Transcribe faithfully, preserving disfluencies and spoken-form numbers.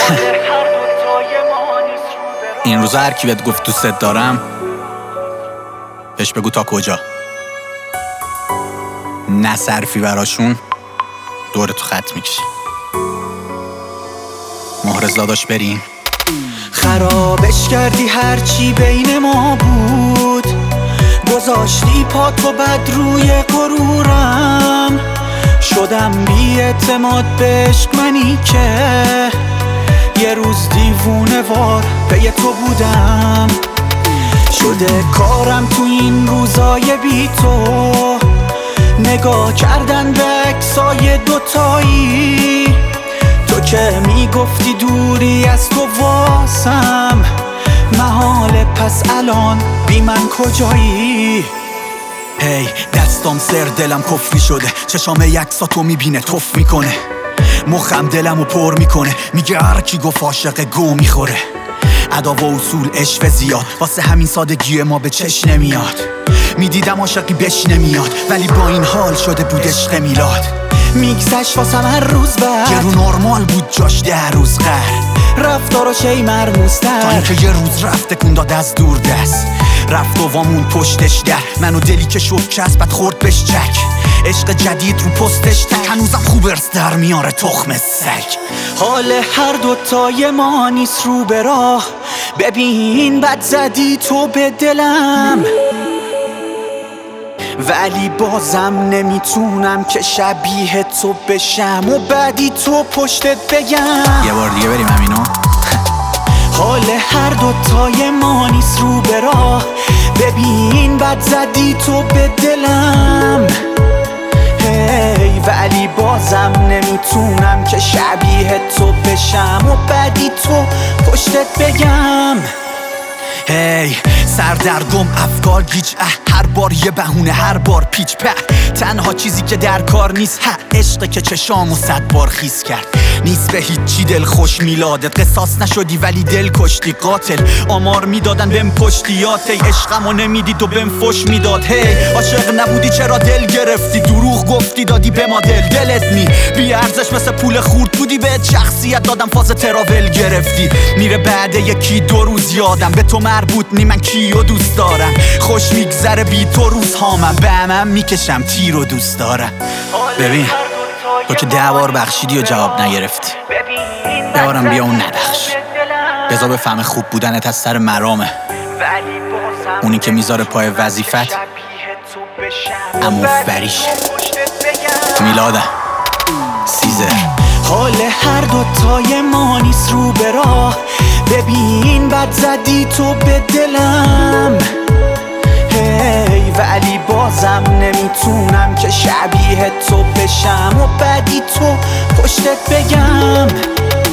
این روزا هر کی بهت گفت دوست دارم بهش بگو تا کجا. نه صرفی براشون دورتو خط میکشی. مهرزاداش بریم. خرابش کردی هرچی بین ما بود، گذاشتی پاتو بد روی غرورم. شدم بی اعتماد به عشق منی که یه روز دیوونه وار پی تو بودم. شده کارم تو این روزای بی تو نگاه کردن به عکسای دوتایی. تو که میگفتی دوری از تو واسم محاله، پس الان بی من کجایی؟ هی دستام سر دلم کفری شده، چشام یکساتو میبینه توف میکنه، مخم دلمو پر میکنه، میگه هر کی گفت عاشق گو میخوره. ادا و اصول عشق زیاد واسه همین سادگی ما به چش نمیاد. میدیدم عاشقی بش نمیاد ولی با این حال شده بود عشق میلاد. میگذشت واسم هر روز بعد یه رو نرمال بود جاش ده روز قهر. رفتاراش ای مرموزتر تا اینکه یه روز رفت تکون داد از دور دست. رفت و وامون پشتش در منو دلی که شد چسبت خورد بهش چک. عشق جدید رو پستش تک هنوزم خوب ارث در میاره تخم سگ. حال هر دوتای ما نیست رو به راه، ببین بد زدی تو به دلم ولی بازم نمیتونم که شبیه تو بشم و بعدی تو پشتت بگم. یه بار دیگه بریم همینو. حال هر دوتای ما نیست رو به راه، ببین بد زدی تو به دلم هی ولی بازم نمیتونم که شبیه تو بشم و بعدی تو پشتت بگم. هی سردرگم افکار گیج اه، هر بار یه بهونه هر بار پیچ په. تنها چیزی که در کار نیست ها عشقه که چشامو صد بار خیس کرد. نیست به هیچی دل خوش میلادت، قصاص نشدی ولی دل کشتی قاتل. آمار میدادن بهم پشتیات، ای عشقمو نمیدید و بهم فش میداد. هی عاشق نبودی چرا دل گرفتی، دروغ گفتی دادی به ما دل. دلت می بی ارزش مثل پول خورد بودی، بهت شخصیت دادم فاز تراول گرفتی. میره بعد یکی دو روز یادم به تو مربوط نی، من کیو دوست دارم. خوش میگذره بی تو روزهامم، به همم میکشم تیر و دوست دارم. ببین تو که ده بار بخشیدی و جواب نگرفتی، ببارم بیا اون نبخش. بذار بفهم خوب بودنت از سر مرامه، اونی که میذاره پای وظیفت امو فریش. میلادم سیزر. حال هر دوتای ما نیست رو به راه، ببین بد زدی تو به دلم هی ولی بازم نمیتونم که شبیه تو بشم و بعدی تو پشتت بگم.